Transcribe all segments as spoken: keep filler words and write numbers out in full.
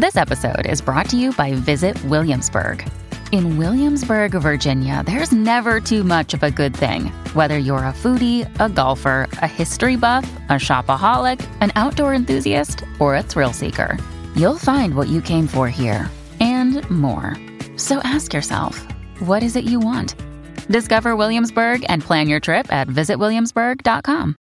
This episode is brought to you by Visit Williamsburg. In Williamsburg, Virginia, there's never too much of a good thing. Whether you're a foodie, a golfer, a history buff, a shopaholic, an outdoor enthusiast, or a thrill seeker, you'll find what you came for here and more. So ask yourself, what is it you want? Discover Williamsburg and plan your trip at visit williamsburg dot com.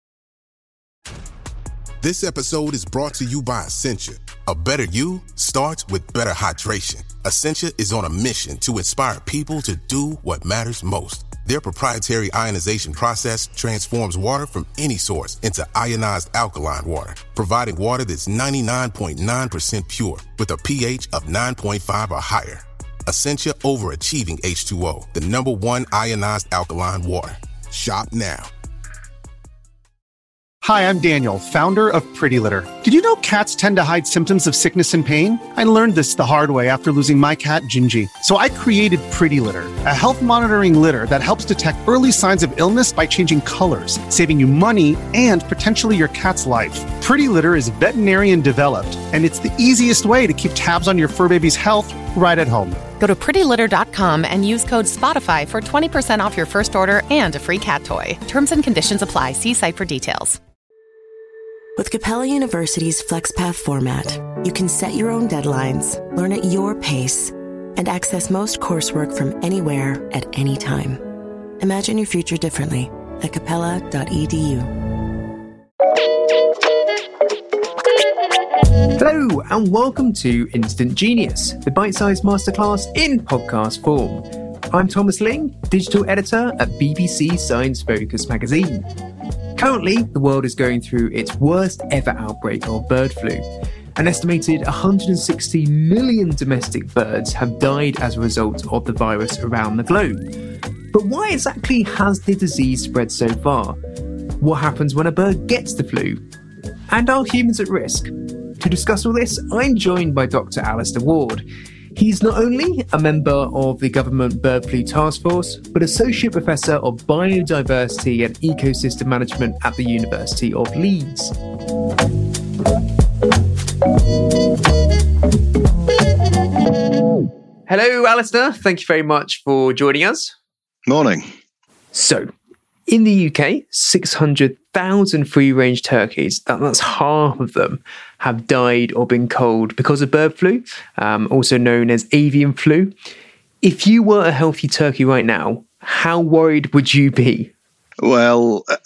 This episode is brought to you by Essentia. A better you starts with better hydration. Essentia is on a mission to inspire people to do what matters most. Their proprietary ionization process transforms water from any source into ionized alkaline water, providing water that's ninety-nine point nine percent pure with a pH of nine point five or higher. Essentia Overachieving H two O, the number one ionized alkaline water. Shop now. Hi, I'm Daniel, founder of Pretty Litter. Did you know cats tend to hide symptoms of sickness and pain? I learned this the hard way after losing my cat, Gingy. So I created Pretty Litter, a health monitoring litter that helps detect early signs of illness by changing colors, saving you money and potentially your cat's life. Pretty Litter is veterinarian developed, and it's the easiest way to keep tabs on your fur baby's health right at home. Go to pretty litter dot com and use code SPOTIFY for twenty percent off your first order and a free cat toy. Terms and conditions apply. See site for details. With Capella University's FlexPath format, you can set your own deadlines, learn at your pace, and access most coursework from anywhere at any time. Imagine your future differently at capella dot e d u. Hello, and welcome to Instant Genius, the bite-sized masterclass in podcast form. I'm Thomas Ling, digital editor at B B C Science Focus magazine. Currently, the world is going through its worst ever outbreak of bird flu. An estimated one hundred sixty million domestic birds have died as a result of the virus around the globe. But why exactly has the disease spread so far? What happens when a bird gets the flu? And are humans at risk? To discuss all this, I'm joined by Doctor Alistair Ward. He's not only a member of the Government Bird Flu Task Force, but Associate Professor of Biodiversity and Ecosystem Management at the University of Leeds. Hello, Alistair. Thank you very much for joining us. Morning. So, in the U K, six hundred thousand free-range turkeys, that, that's half of them, have died or been culled because of bird flu, um, also known as avian flu. If you were a healthy turkey right now, how worried would you be? Well, uh,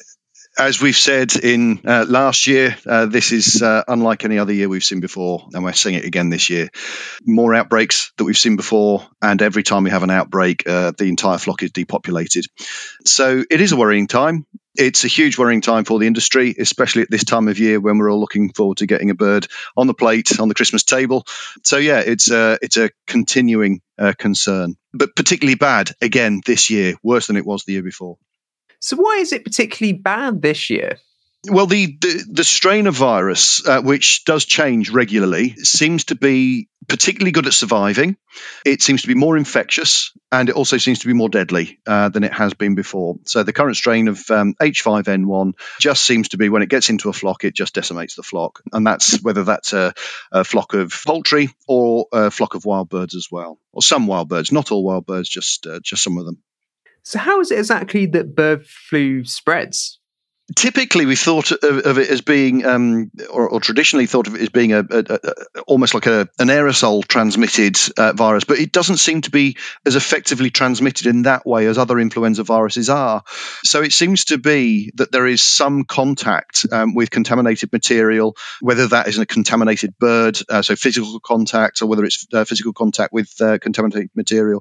as we've said in uh, last year, uh, this is uh, unlike any other year we've seen before, and we're seeing it again this year. More outbreaks that we've seen before, and every time we have an outbreak, uh, the entire flock is depopulated. So it is a worrying time. It's a huge worrying time for the industry, especially at this time of year when we're all looking forward to getting a bird on the plate, on the Christmas table. So yeah, it's a, it's a continuing uh, concern, but particularly bad again this year, worse than it was the year before. So why is it particularly bad this year? Well, the, the, the strain of virus, uh, which does change regularly, seems to be particularly good at surviving. It seems to be more infectious, and it also seems to be more deadly uh, than it has been before. So the current strain of um, H five N one just seems to be, when it gets into a flock, it just decimates the flock. And that's whether that's a, a flock of poultry or a flock of wild birds as well, or some wild birds, not all wild birds, just uh, just some of them. So how is it exactly that bird flu spreads? Typically, we thought of, of it as being, um, or, or traditionally thought of it as being a, a, a almost like a, an aerosol transmitted uh, virus, but it doesn't seem to be as effectively transmitted in that way as other influenza viruses are. So it seems to be that there is some contact um, with contaminated material, whether that is a contaminated bird, uh, so physical contact, or whether it's uh, physical contact with uh, contaminated material.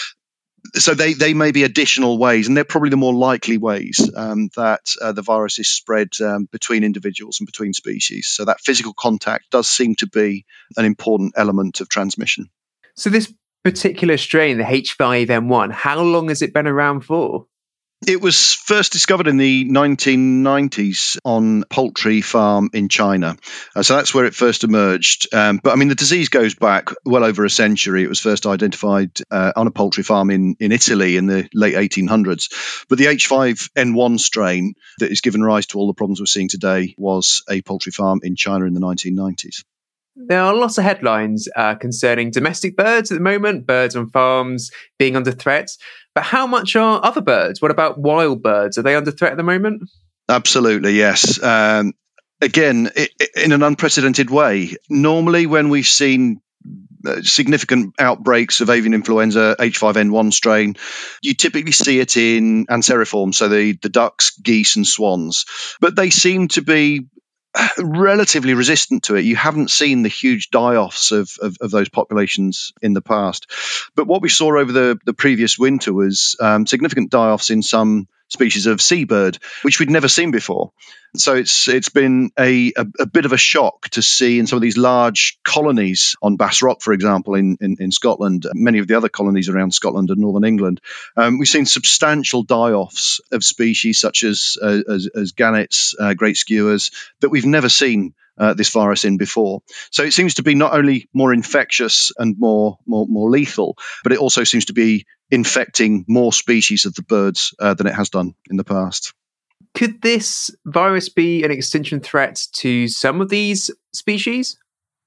So they, they may be additional ways, and they're probably the more likely ways um, that uh, the virus is spread um, between individuals and between species. So that physical contact does seem to be an important element of transmission. So this particular strain, the H five N one, how long has it been around for? It was first discovered in the nineteen nineties on a poultry farm in China. Uh, so that's where it first emerged. Um, but I mean, the disease goes back well over a century. It was first identified uh, on a poultry farm in, in Italy in the late eighteen hundreds. But the H five N one strain that has given rise to all the problems we're seeing today was a poultry farm in China in the nineteen nineties. There are lots of headlines uh, concerning domestic birds at the moment, birds on farms being under threat. But how much are other birds? What about wild birds? Are they under threat at the moment? Absolutely, yes. Um, again, i- in an unprecedented way. Normally, when we've seen uh, significant outbreaks of avian influenza, H five N one strain, you typically see it in Anseriform, so the, the ducks, geese, and swans. But they seem to be relatively resistant to it. You haven't seen the huge die-offs of, of, of those populations in the past. But what we saw over the, the previous winter was um, significant die-offs in some species of seabird, which we'd never seen before. So it's it's been a, a, a bit of a shock to see in some of these large colonies on Bass Rock, for example, in, in, in Scotland, many of the other colonies around Scotland and northern England. Um, we've seen substantial die-offs of species such as uh, as, as gannets, uh, great skewers, that we've never seen Uh, this virus in before. So it seems to be not only more infectious and more more, more lethal, but it also seems to be infecting more species of the birds uh, than it has done in the past. Could this virus be an extinction threat to some of these species?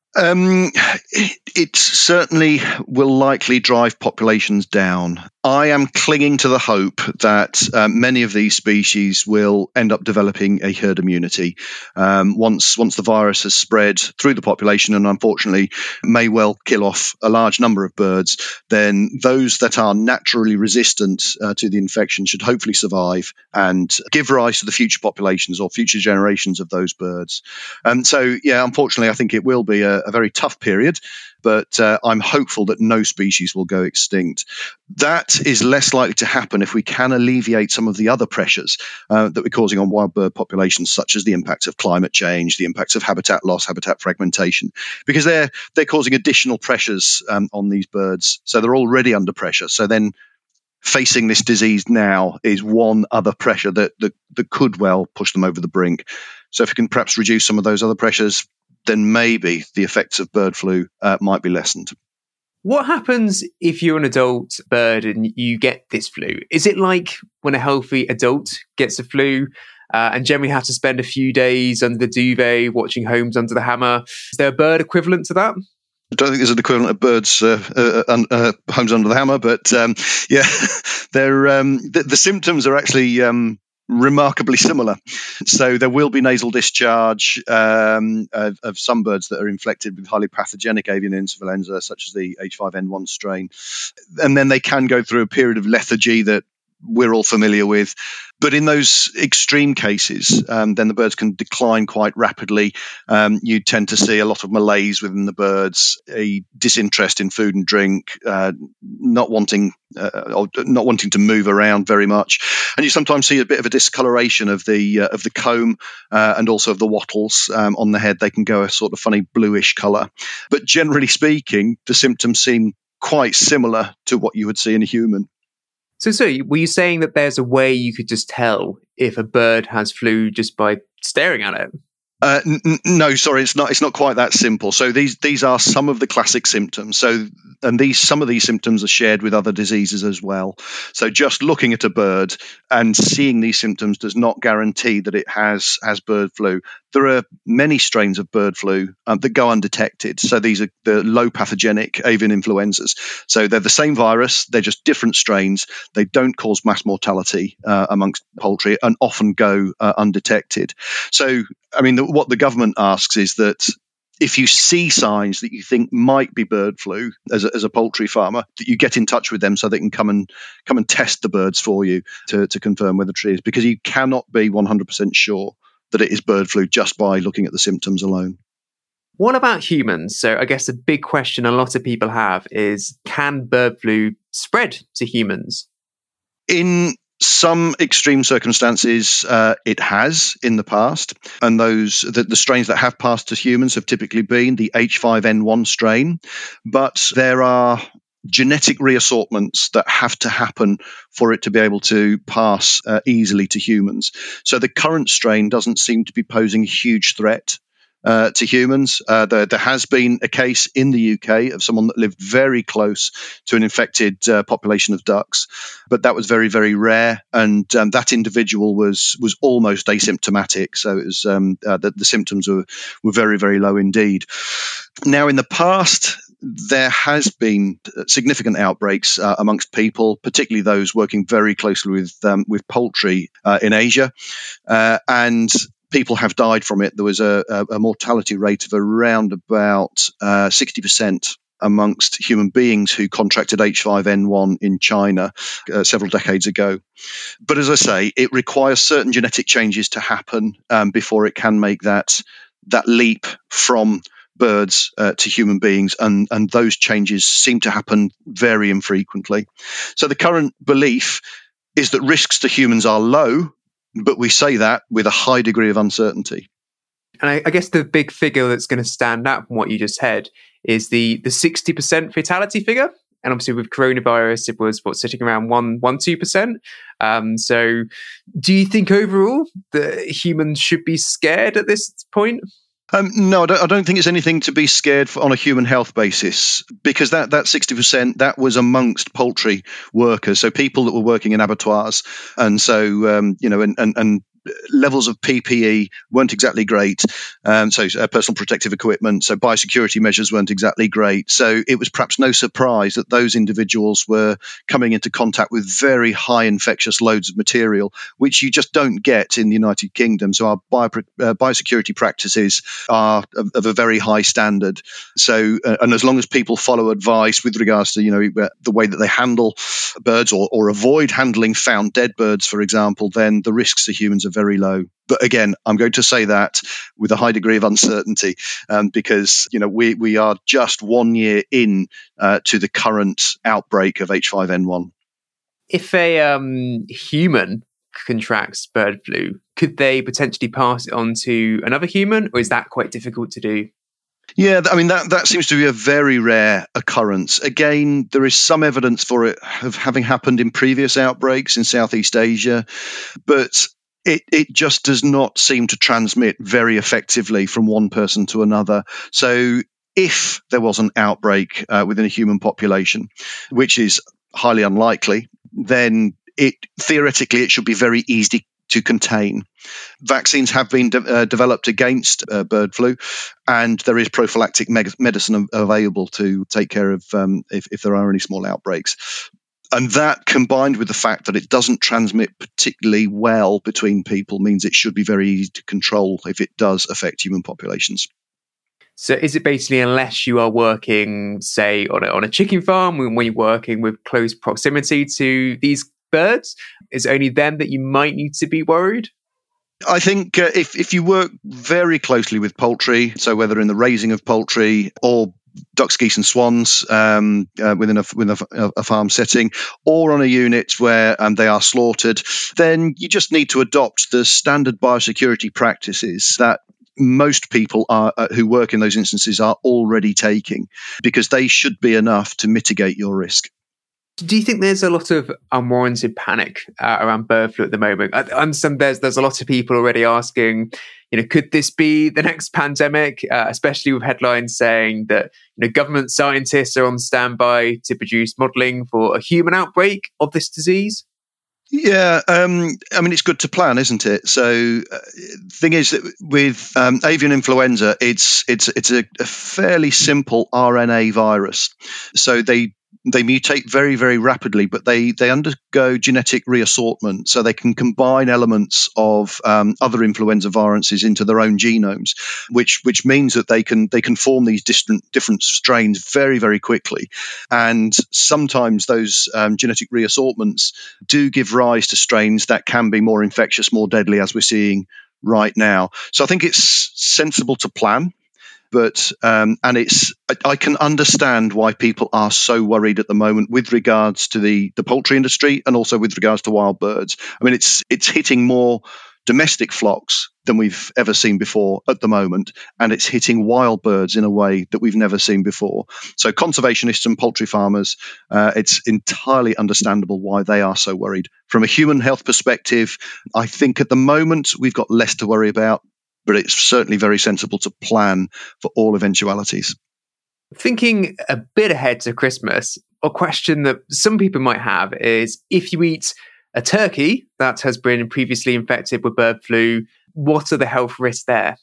Um, it, it certainly will likely drive populations down. I am clinging to the hope that uh, many of these species will end up developing a herd immunity um, once once the virus has spread through the population, and unfortunately may well kill off a large number of birds. Then those that are naturally resistant uh, to the infection should hopefully survive and give rise to the future populations or future generations of those birds. And so, yeah, unfortunately, I think it will be a, a very tough period, but uh, I'm hopeful that no species will go extinct. That is less likely to happen if we can alleviate some of the other pressures uh, that we're causing on wild bird populations, such as the impacts of climate change, the impacts of habitat loss, habitat fragmentation, because they're they're causing additional pressures um, on these birds. So they're already under pressure. So then facing this disease now is one other pressure that, that, that could well push them over the brink. So if we can perhaps reduce some of those other pressures, then maybe the effects of bird flu uh, might be lessened. What happens if you're an adult bird and you get this flu? Is it like when a healthy adult gets the flu uh, and generally have to spend a few days under the duvet watching Homes Under the Hammer? Is there a bird equivalent to that? I don't think there's an equivalent of birds uh, uh, uh, Homes Under the Hammer, but um, yeah, they're, um, the, the symptoms are actually um, remarkably similar. So there will be nasal discharge um, of, of some birds that are infected with highly pathogenic avian influenza, such as the H five N one strain. And then they can go through a period of lethargy that we're all familiar with. But in those extreme cases, um, then the birds can decline quite rapidly. Um, you tend to see a lot of malaise within the birds, a disinterest in food and drink, uh, not wanting uh, or not wanting to move around very much, and you sometimes see a bit of a discoloration of the uh, of the comb uh, and also of the wattles um, on the head. They can go a sort of funny bluish colour. But generally speaking, the symptoms seem quite similar to what you would see in a human. So, so were you saying that there's a way you could just tell if a bird has flu just by staring at it? Uh, n- no, sorry, it's not. It's not quite that simple. So these these are some of the classic symptoms. So and these some of these symptoms are shared with other diseases as well. So just looking at a bird and seeing these symptoms does not guarantee that it has has bird flu. There are many strains of bird flu um, that go undetected. So these are the low pathogenic avian influenzas. So they're the same virus, they're just different strains. They don't cause mass mortality uh, amongst poultry and often go uh, undetected. So, I mean, the, what the government asks is that if you see signs that you think might be bird flu as a, as a poultry farmer, that you get in touch with them so they can come and come and test the birds for you to, to confirm whether it is, because you cannot be one hundred percent sure that it is bird flu just by looking at the symptoms alone. What about humans? So I guess a big question a lot of people have is, can bird flu spread to humans? In some extreme circumstances, uh, it has in the past, and those the, the strains that have passed to humans have typically been the H five N one strain, but there are genetic reassortments that have to happen for it to be able to pass uh, easily to humans. So the current strain doesn't seem to be posing a huge threat uh, to humans. Uh, there, there has been a case in the U K of someone that lived very close to an infected uh, population of ducks, but that was very, very rare. And um, that individual was was almost asymptomatic. So it was um, uh, the, the symptoms were, were very, very low indeed. Now, in the past, there has been significant outbreaks uh, amongst people, particularly those working very closely with um, with poultry uh, in Asia, uh, and people have died from it. There was a, a mortality rate of around about uh, sixty percent amongst human beings who contracted H five N one in China uh, several decades ago. But as I say, it requires certain genetic changes to happen um, before it can make that that leap from birds uh, to human beings, and, and those changes seem to happen very infrequently. So the current belief is that risks to humans are low, but we say that with a high degree of uncertainty. And I, I guess the big figure that's going to stand out from what you just said is the the sixty percent fatality figure. And obviously with coronavirus, it was what, sitting around one, one, two percent. Um, so do you think overall that humans should be scared at this point? Um, no, I don't, I don't think it's anything to be scared for on a human health basis, because that, that sixty percent, that was amongst poultry workers, so people that were working in abattoirs. And so, um, you know, and, and, and levels of P P E weren't exactly great. Um, so uh, personal protective equipment, so biosecurity measures weren't exactly great. So it was perhaps no surprise that those individuals were coming into contact with very high infectious loads of material, which you just don't get in the United Kingdom. So our bio, uh, biosecurity practices are of, of a very high standard. So, uh, and as long as people follow advice with regards to, you know, uh, the way that they handle birds or, or avoid handling found dead birds, for example, then the risks to humans are very low. But again, I'm going to say that with a high degree of uncertainty, um, because you know we we are just one year in uh, to the current outbreak of H five N one. If a um, human contracts bird flu, could they potentially pass it on to another human, or is that quite difficult to do? Yeah, I mean, that, that seems to be a very rare occurrence. Again, there is some evidence for it of having happened in previous outbreaks in Southeast Asia, but It, it just does not seem to transmit very effectively from one person to another. So if there was an outbreak uh, within a human population, which is highly unlikely, then it theoretically it should be very easy to contain. Vaccines have been de- uh, developed against uh, bird flu, and there is prophylactic me- medicine available to take care of um, if, if there are any small outbreaks. And that, combined with the fact that it doesn't transmit particularly well between people, means it should be very easy to control if it does affect human populations. So is it basically, unless you are working, say, on a, on a chicken farm, when you're working with close proximity to these birds, is it only then that you might need to be worried? I think uh, if, if you work very closely with poultry, so whether in the raising of poultry or ducks, geese and swans um, uh, within, a, within a, a farm setting, or on a unit where um, they are slaughtered, then you just need to adopt the standard biosecurity practices that most people are, uh, who work in those instances are already taking, because they should be enough to mitigate your risk. Do you think there's a lot of unwarranted panic uh, around bird flu at the moment? I understand there's there's a lot of people already asking, you know, could this be the next pandemic? Uh, especially with headlines saying that, you know, government scientists are on standby to produce modelling for a human outbreak of this disease. Yeah, um, I mean, it's good to plan, isn't it? So, uh, thing is that with um, avian influenza, it's it's it's a, a fairly simple R N A virus. So they. They mutate very, very rapidly, but they, they undergo genetic reassortment, so they can combine elements of um, other influenza viruses into their own genomes, which which means that they can they can form these different different strains very, very quickly. And sometimes those um, genetic reassortments do give rise to strains that can be more infectious, more deadly, as we're seeing right now. So I think it's sensible to plan. But um, and it's I, I can understand why people are so worried at the moment with regards to the, the poultry industry and also with regards to wild birds. I mean, it's it's hitting more domestic flocks than we've ever seen before at the moment, and it's hitting wild birds in a way that we've never seen before. So conservationists and poultry farmers, uh, it's entirely understandable why they are so worried. From a human health perspective, I think at the moment we've got less to worry about. but it's certainly very sensible to plan for all eventualities. Thinking a bit ahead to Christmas, a question that some people might have is, if you eat a turkey that has been previously infected with bird flu, what are the health risks there?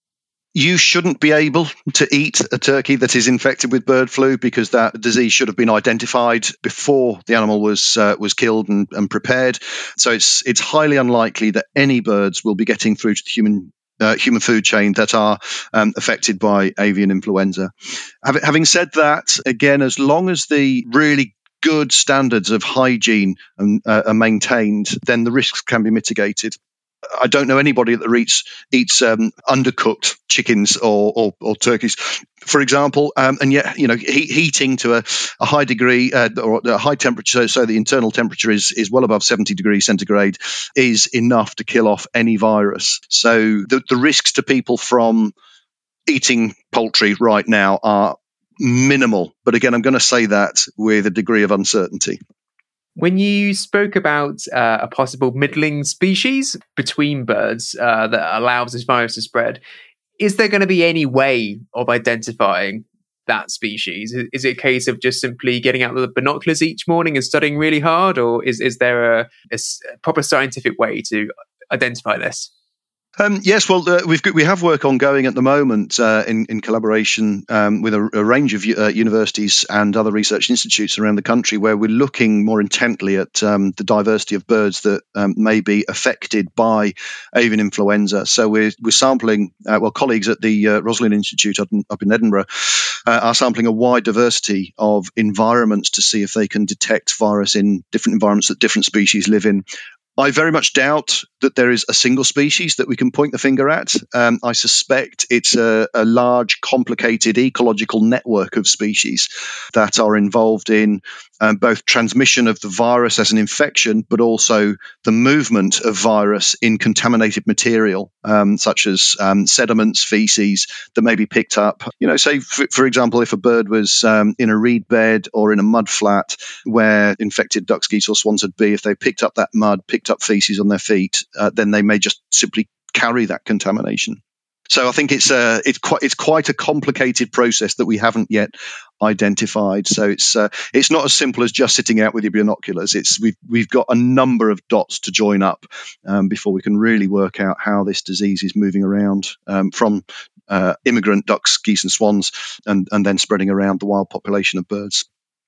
You shouldn't be able to eat a turkey that is infected with bird flu, because that disease should have been identified before the animal was uh, was killed and, and prepared. So it's it's highly unlikely that any birds will be getting through to the human uh, human food chain that are um, affected by avian influenza. Having said that, again, as long as the really good standards of hygiene and, uh, are maintained, then the risks can be mitigated. I don't know anybody that eats eats um, undercooked chickens or, or, or turkeys, for example, um, and yet you know he, heating to a, a high degree uh, or a high temperature, so the internal temperature is is well above seventy degrees centigrade, is enough to kill off any virus. So the, the risks to people from eating poultry right now are minimal. But again, I'm going to say that with a degree of uncertainty. When you spoke about uh, a possible middling species between birds uh, that allows this virus to spread, is there going to be any way of identifying that species? Is it a case of just simply getting out the binoculars each morning and studying really hard, or is, is there a, a proper scientific way to identify this? Um, yes, well, uh, we've got, we have work ongoing at the moment uh, in, in collaboration um, with a, a range of uh, universities and other research institutes around the country, where we're looking more intently at um, the diversity of birds that um, may be affected by avian influenza. So we're, we're sampling, uh, well, colleagues at the uh, Roslin Institute up in, up in Edinburgh uh, are sampling a wide diversity of environments to see if they can detect virus in different environments that different species live in. I very much doubt that there is a single species that we can point the finger at. Um, I suspect it's a, a large, complicated ecological network of species that are involved in um, both transmission of the virus as an infection, but also the movement of virus in contaminated material, um, such as um, sediments, feces that may be picked up. You know, say, for, for example, if a bird was um, in a reed bed or in a mud flat where infected ducks, geese or swans would be, if they picked up that mud, picked up feces on their feet, uh, then they may just simply carry that contamination. So I think it's a, it's quite it's quite a complicated process that we haven't yet identified. So it's uh, it's not as simple as just sitting out with your binoculars. It's we've we've got a number of dots to join up um, before we can really work out how this disease is moving around um, from uh, immigrant ducks, geese, and swans, and and then spreading around the wild population of birds.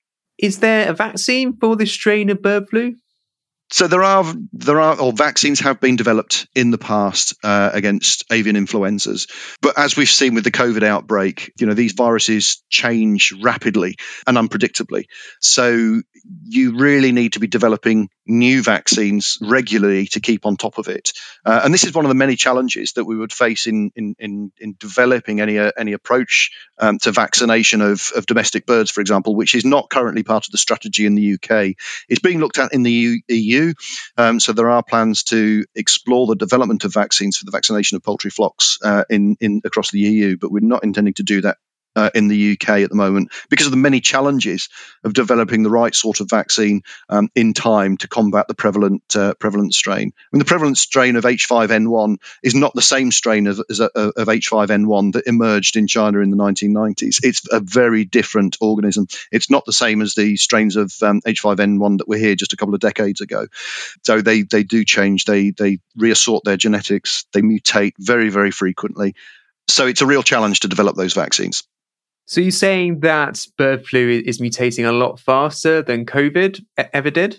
Is there a vaccine for this strain of bird flu? So there are there are or vaccines have been developed in the past uh, against avian influenzas, but as we've seen with the COVID outbreak, you know, these viruses change rapidly and unpredictably. So you really need to be developing new vaccines regularly to keep on top of it. Uh, and this is one of the many challenges that we would face in in in, in developing any uh, any approach um, to vaccination of, of domestic birds, for example, which is not currently part of the strategy in the U K. It's being looked at in the E U. Um, so there are plans to explore the development of vaccines for the vaccination of poultry flocks uh, in, in across the E U, but we're not intending to do that Uh, in the U K at the moment because of the many challenges of developing the right sort of vaccine um, in time to combat the prevalent uh, prevalent strain. I mean, the prevalent strain of H five N one is not the same strain of, as a, of H five N one that emerged in China in the nineteen nineties. It's a very different organism. It's not the same as the strains of um, H five N one that were here just a couple of decades ago. So they they do change. They they reassort their genetics. They mutate very, very frequently. So it's a real challenge to develop those vaccines. So you're saying that bird flu is mutating a lot faster than COVID ever did?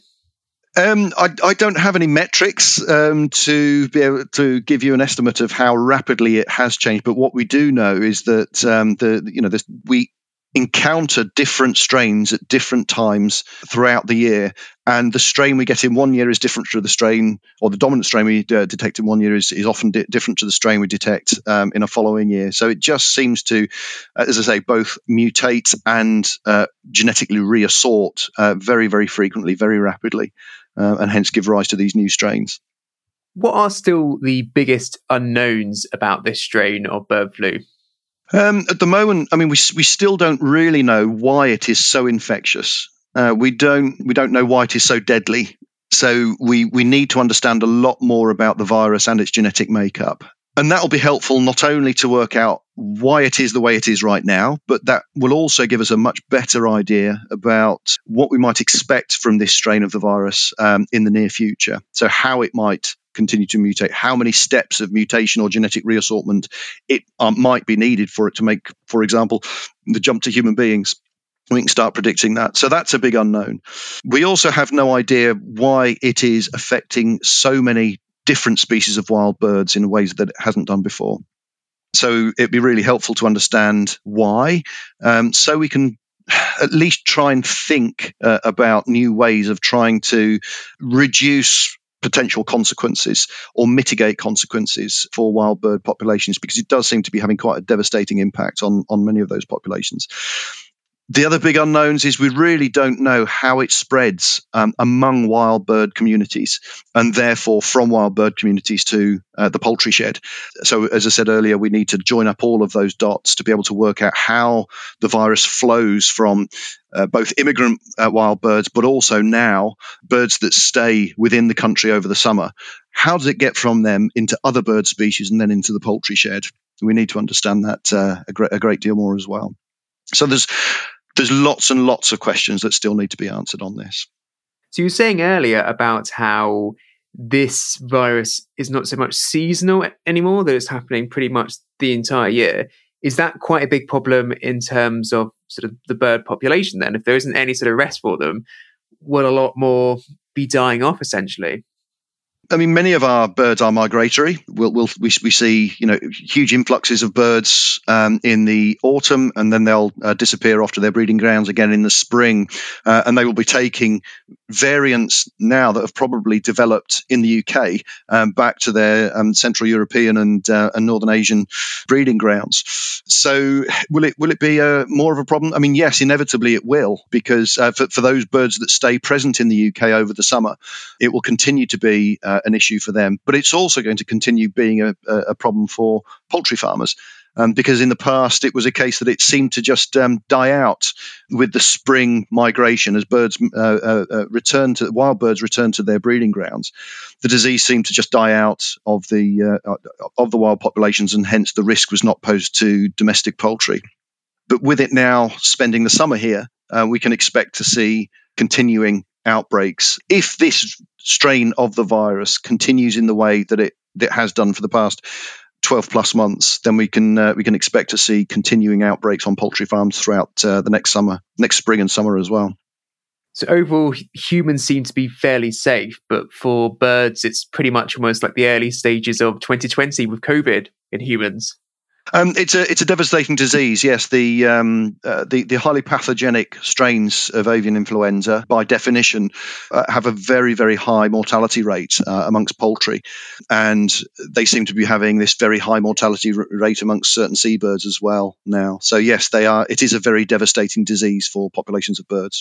Um, I, I don't have any metrics um, to be able to give you an estimate of how rapidly it has changed. But what we do know is that um, the you know this, we encounter different strains at different times throughout the year, and the strain we get in one year is different to the strain, or the dominant strain we uh, detect in one year is, is often di- different to the strain we detect um, in a following year. So it just seems to, uh, as I say, both mutate and uh, genetically reassort uh, very, very frequently, very rapidly, uh, and hence give rise to these new strains. What are still the biggest unknowns about this strain of bird flu? Um, at the moment, I mean, we we still don't really know why it is so infectious. Uh, we don't we don't know why it is so deadly. So we we need to understand a lot more about the virus and its genetic makeup. And that will be helpful not only to work out why it is the way it is right now, but that will also give us a much better idea about what we might expect from this strain of the virus um, in the near future. So how it might continue to mutate, how many steps of mutation or genetic reassortment it uh, might be needed for it to make, for example, the jump to human beings. We can start predicting that. So that's a big unknown. We also have no idea why it is affecting so many different species of wild birds in ways that it hasn't done before. So it'd be really helpful to understand why, um, so we can at least try and think uh, about new ways of trying to reduce potential consequences or mitigate consequences for wild bird populations, because it does seem to be having quite a devastating impact on, on many of those populations. The other big unknowns is we really don't know how it spreads um, among wild bird communities, and therefore from wild bird communities to uh, the poultry shed. So as I said earlier, we need to join up all of those dots to be able to work out how the virus flows from uh, both immigrant uh, wild birds, but also now birds that stay within the country over the summer. How does it get from them into other bird species and then into the poultry shed? We need to understand that uh, a, great, a great deal more as well. So there's There's lots and lots of questions that still need to be answered on this. So you were saying earlier about how this virus is not so much seasonal anymore, that it's happening pretty much the entire year. Is that quite a big problem in terms of sort of the bird population then? If there isn't any sort of rest for them, will a lot more be dying off essentially? I mean, many of our birds are migratory. We'll, we'll, we, we see, you know, huge influxes of birds um, in the autumn, and then they'll uh, disappear off to their breeding grounds again in the spring. Uh, and they will be taking variants now that have probably developed in the U K um, back to their um, Central European and, uh, and Northern Asian breeding grounds. So will it will it be a, more of a problem? I mean, yes, inevitably it will, because uh, for, for those birds that stay present in the U K over the summer, it will continue to be uh, an issue for them. But it's also going to continue being a, a problem for poultry farmers. Um, because in the past, it was a case that it seemed to just um, die out with the spring migration as birds uh, uh, uh, return to wild birds return to their breeding grounds. The disease seemed to just die out of the uh, of the wild populations, and hence the risk was not posed to domestic poultry. But with it now spending the summer here, uh, we can expect to see continuing outbreaks if this strain of the virus continues in the way that it, that it has done for the past twelve plus months. Then we can uh, we can expect to see continuing outbreaks on poultry farms throughout uh, the next summer, next spring and summer as well. So overall, humans seem to be fairly safe, but for birds, it's pretty much almost like the early stages of twenty twenty with COVID in humans. Um, it's a it's a devastating disease. Yes, the um, uh, the the highly pathogenic strains of avian influenza, by definition, uh, have a very very high mortality rate uh, amongst poultry, and they seem to be having this very high mortality r- rate amongst certain seabirds as well now. So yes, they are. It is a very devastating disease for populations of birds.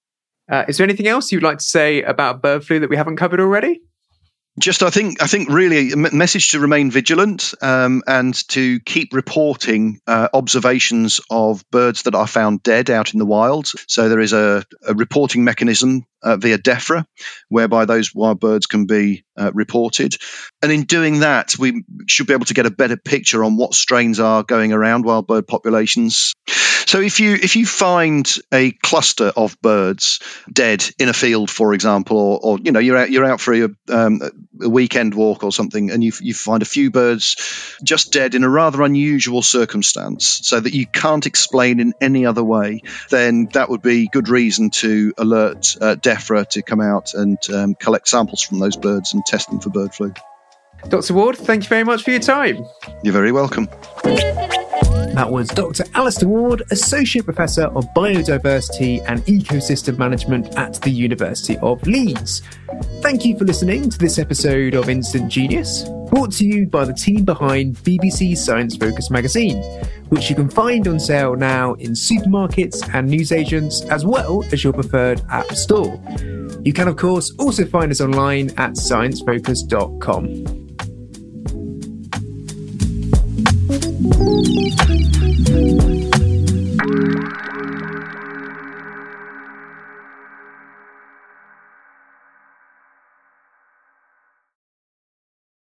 Uh, is there anything else you'd like to say about bird flu that we haven't covered already? Just, I think, I think really a message to remain vigilant um, and to keep reporting uh, observations of birds that are found dead out in the wild. So there is a, a reporting mechanism uh, via DEFRA, whereby those wild birds can be uh, reported. And in doing that, we should be able to get a better picture on what strains are going around wild bird populations. So if you if you find a cluster of birds dead in a field, for example, or, or you know you're out you're out for a, um, a weekend walk or something, and you you find a few birds just dead in a rather unusual circumstance, so that you can't explain in any other way, then that would be good reason to alert uh, DEFRA to come out and um, collect samples from those birds and test them for bird flu. Doctor Ward, thank you very much for your time. You're very welcome. That was Doctor Alistair Ward, Associate Professor of Biodiversity and Ecosystem Management at the University of Leeds. Thank you for listening to this episode of Instant Genius, brought to you by the team behind B B C Science Focus magazine, which you can find on sale now in supermarkets and newsagents, as well as your preferred app store. You can, of course, also find us online at science focus dot com. Thank you.